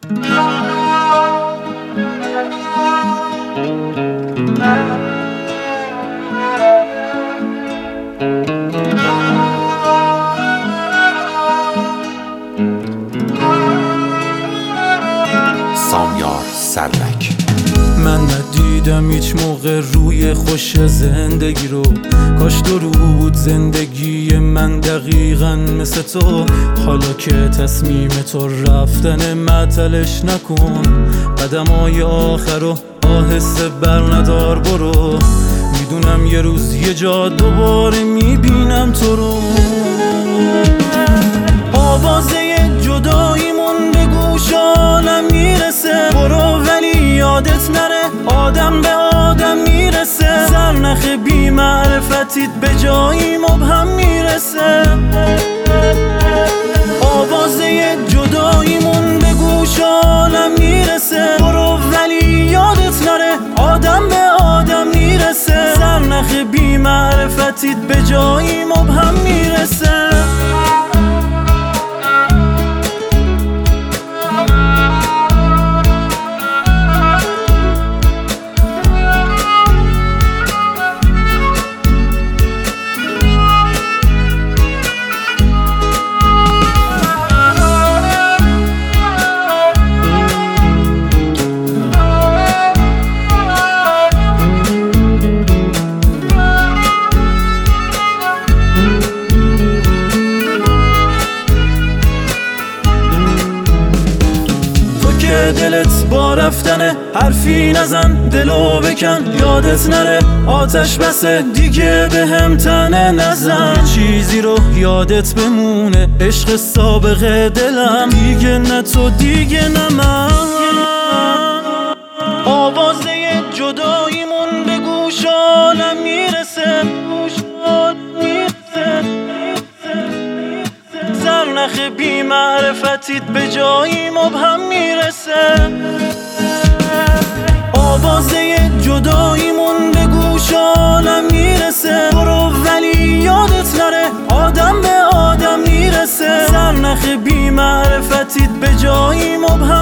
سامیار سرک. من ندیدم هیچ موقع روی خوش زندگی رو، کاش دو بود زندگی من دقیقا مثل تو. حالا که تصمیم تو رفتن معطلش نکن، قدمای آخر رو آهسته بر ندار برو. میدونم یه روز یه جا دوباره میبینم تو رو. آوازه جداییمون به گوش عالم میرسه، برو ولی یادت نره آدم به آدم میرسه. زرنخ بی معرفتیت به جایی مبهم میرسه. آوازه جداییمون به گوش عالم میرسه، برو ولی یادت نره آدم به آدم میرسه. زرنخ بی معرفتیت به جایی مبهم میرسه. دلت با رفتنه حرفی نزن، دلو بکن یادت نره آتش بسه دیگه به هم تنه نزن. چیزی رو یادت بمونه عشق سابقه دلم، دیگه نه تو دیگه نه من. آوازه جداییمون به گوش عالم میرسه، زرنخ بی معرفتیت به جایی مبهم میرسه. آوازه جداییمون به گوش عالم میرسه، برو ولی یادت نره آدم به آدم میرسه. زرنخ بی معرفتیت به جایی مبهم